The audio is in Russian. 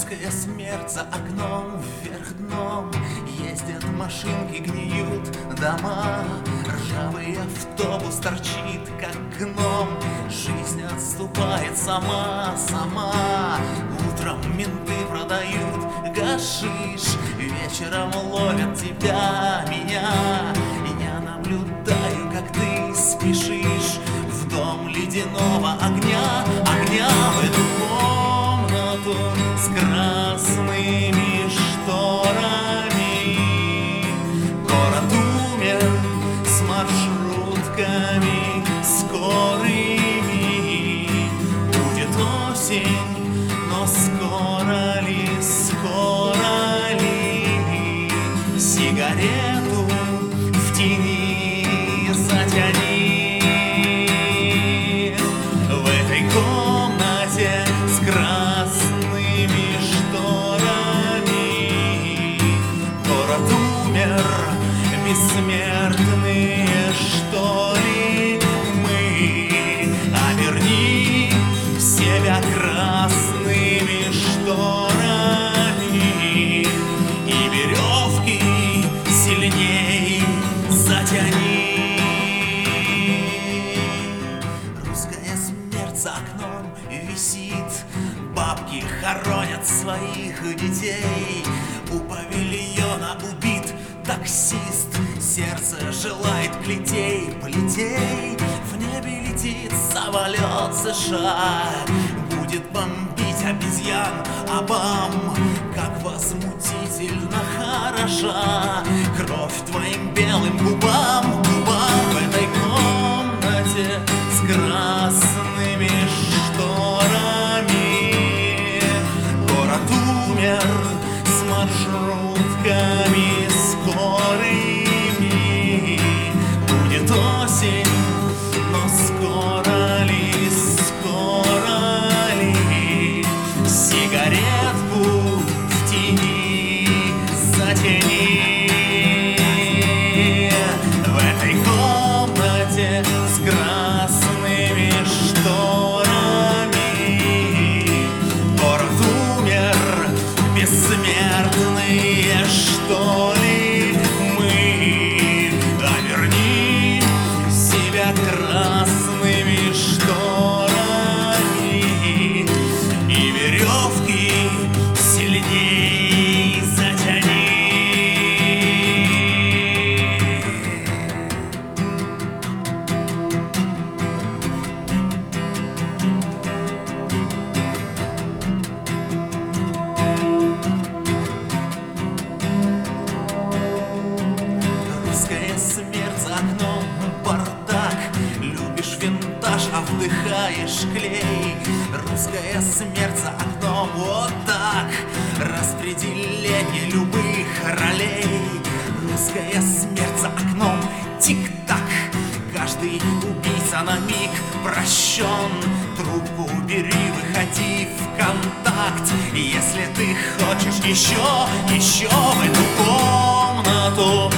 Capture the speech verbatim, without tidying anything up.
Русская смерть за окном, вверх дном. Ездят машинки, гниют дома. Ржавый автобус торчит, как гном. Жизнь отступает сама, сама. Утром менты продают гашиш, вечером ловят тебя, меня. Я наблюдаю, как ты спешишь в дом ледяного огня, огня в эту комнату с красными шторами. Город умер с маршрутками скорыми. Будет осень, но скоро ли, скоро ли сигарету в тени затяни. В этой комнате с красными шторами город умер, бессмертные, что ли мы? Оберни себя красными шторами и веревки сильней затяни. Русская смерть за окном висит, бабки хоронят своих детей. У павильона убит таксист, сердце желает плетей, плетей. В небе летит самолет США, будет бомбить обезьян Обам. Как возмутительно хороша кровь твоим белым губам, губам. В этой комнате с красными шторами город умер с маршрутками скорыми. Будет осень, но скоро ли, скоро ли сигаретку в тени затяни. В этой комнате с красными шторами город умер, бессмертные, что ли мы? Оберни себя красными шторами и веревки сильней затяни. Русская смерть за окном, бардак. Любишь винтаж, а вдыхаешь клей. Русская смерть за окном, вот так. Распределение любых ролей. Русская смерть за окном, тик-так. Каждый убийца на миг прощен. Трубку бери, выходи в контакт. Если ты хочешь еще, еще в эту комнату